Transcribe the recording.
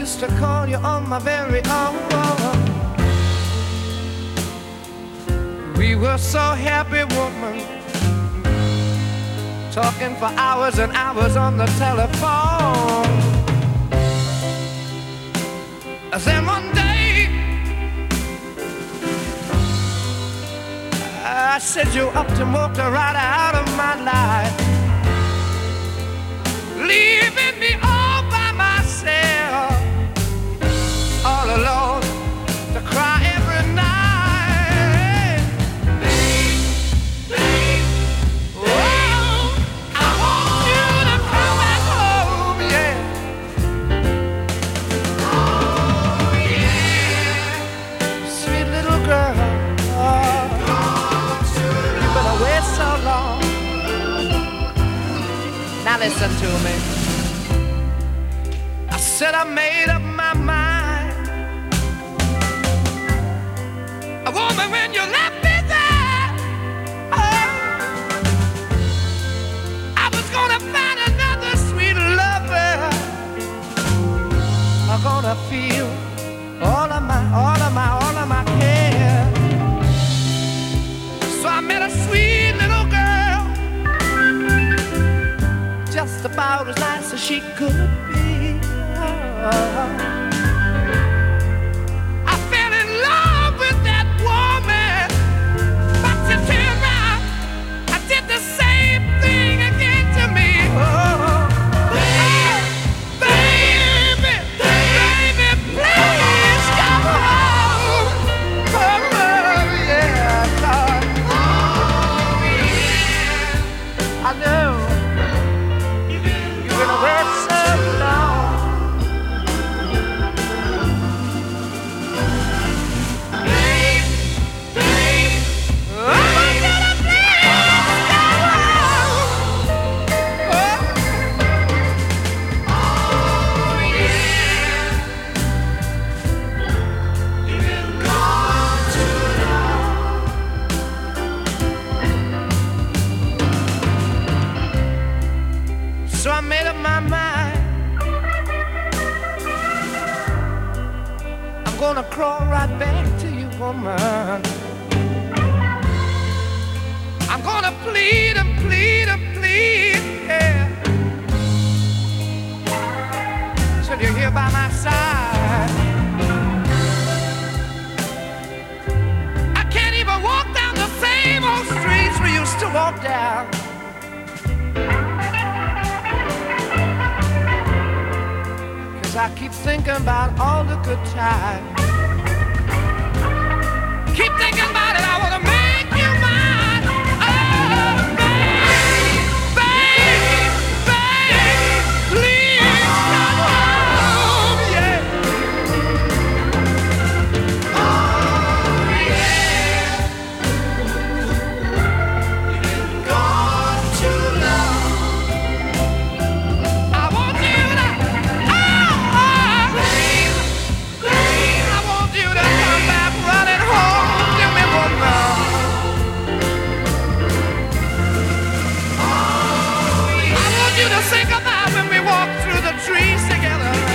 to call you on my very own. We were so happy, woman, talking for hours and hours on the telephone. Then one day I said you up and walked right out of my life, leaving me all by myself, all alone to cry every night. Babe, oh, I want you to come back home, yeah. Oh, yeah. Sweet little girl, you've been away so long. Now listen to me. I said I made up my mind. A woman, when you left me there, oh, I was gonna find another sweet lover. I'm gonna feel all of my care. So I met a sweet little girl, just about as nice as she could be. I fell in love with that woman, but you turned around, I did the same thing again to me. Oh, baby, please come home. Come home, yeah, Lord. Oh, yeah. I know you've been away so long. So I made up my mind. I'm gonna crawl right back to you, woman. I'm gonna plead and plead and plead, yeah, till you're here by my side. I can't even walk down the same old streets we used to walk down. I keep thinking about all the good times. Keep thinking about it, I wanna make you mine. Oh, babe, please come home, yeah. Oh, yeah. You've been gone too long. I want you to, I want you to come back running home to me, woman. I want you to think about when we walk through the trees together.